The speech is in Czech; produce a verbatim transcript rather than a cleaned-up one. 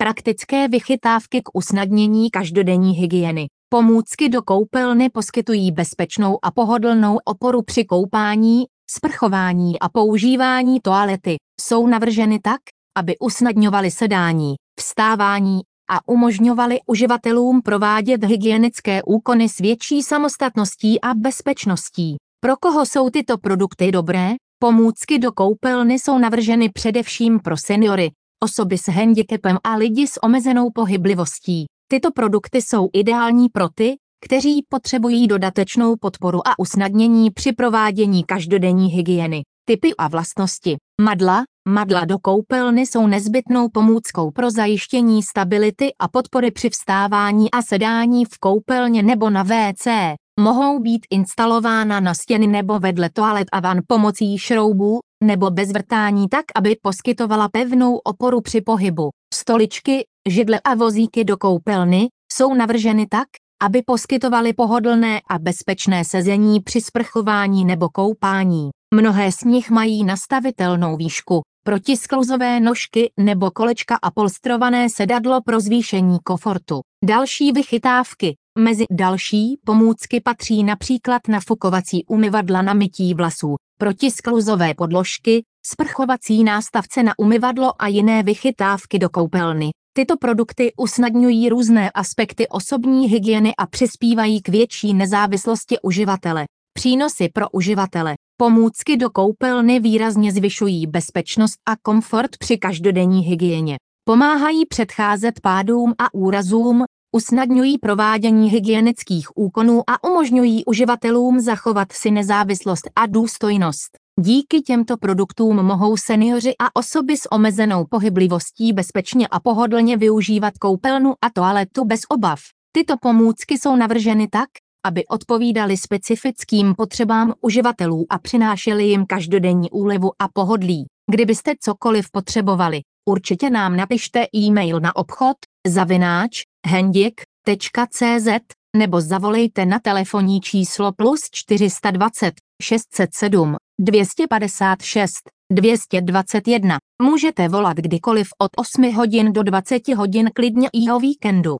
Praktické vychytávky k usnadnění každodenní hygieny. Pomůcky do koupelny poskytují bezpečnou a pohodlnou oporu při koupání, sprchování a používání toalety. Jsou navrženy tak, aby usnadňovaly sedání, vstávání a umožňovaly uživatelům provádět hygienické úkony s větší samostatností a bezpečností. Pro koho jsou tyto produkty dobré? Pomůcky do koupelny jsou navrženy především pro seniory, osoby s handicapem a lidi s omezenou pohyblivostí. Tyto produkty jsou ideální pro ty, kteří potřebují dodatečnou podporu a usnadnění při provádění každodenní hygieny. Typy a vlastnosti. Madla. Madla do koupelny jsou nezbytnou pomůckou pro zajištění stability a podpory při vstávání a sedání v koupelně nebo na vé cé. Mohou být instalována na stěny nebo vedle toalet a van pomocí šroubů, nebo bez vrtání tak, aby poskytovala pevnou oporu při pohybu. Stoličky, židle a vozíky do koupelny jsou navrženy tak, aby poskytovaly pohodlné a bezpečné sezení při sprchování nebo koupání. Mnohé z nich mají nastavitelnou výšku, protiskluzové nožky nebo kolečka a polstrované sedadlo pro zvýšení komfortu. Další vychytávky. Mezi další pomůcky patří například nafukovací umyvadla na mytí vlasů, protiskluzové podložky, sprchovací nástavce na umyvadlo a jiné vychytávky do koupelny. Tyto produkty usnadňují různé aspekty osobní hygieny a přispívají k větší nezávislosti uživatele. Přínosy pro uživatele. Pomůcky do koupelny výrazně zvyšují bezpečnost a komfort při každodenní hygieně. Pomáhají předcházet pádům a úrazům, usnadňují provádění hygienických úkonů a umožňují uživatelům zachovat si nezávislost a důstojnost. Díky těmto produktům mohou seniori a osoby s omezenou pohyblivostí bezpečně a pohodlně využívat koupelnu a toaletu bez obav. Tyto pomůcky jsou navrženy tak, aby odpovídaly specifickým potřebám uživatelů a přinášely jim každodenní úlevu a pohodlí. Kdybyste cokoliv potřebovali, určitě nám napište e-mail na obchod zavináč handic tečka cé zet nebo zavolejte na telefonní číslo plus čtyři sta dvacet, šest set sedm, dvě stě padesát šest, dvě stě dvacet jedna. Můžete volat kdykoliv od osmi hodin do dvaceti hodin klidně i o víkendu.